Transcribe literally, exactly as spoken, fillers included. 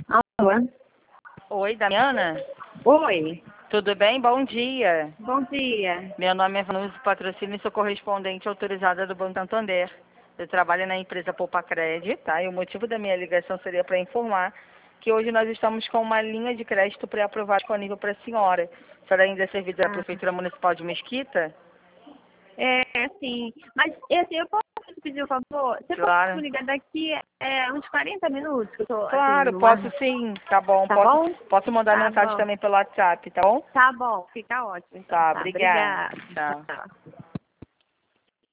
Alô? Oi, Damiana? Oi, Tudo bem? Bom dia. bom dia. Meu nome é Vanusa, patrocínio e sou correspondente autorizada do Banco Santander. Eu trabalho na empresa Poupa Crédito, tá? E o motivo da minha ligação seria para informar que hoje nós estamos com uma linha de crédito pré-aprovada disponível para a senhora. A senhora ainda é servida da Ah, Prefeitura Municipal de Mesquita? é, sim. Mas, assim, eu posso te pedir um favor? Você pode me Claro. ligar daqui é, uns quarenta minutos, que eu tô, assim, Claro, numa... posso sim. Tá bom. Tá Posso, bom? posso mandar Tá mensagem bom. também pelo WhatsApp, tá bom? Tá bom, fica ótimo, então. Tá, Tá, obrigada. obrigada. Tchau. Tchau.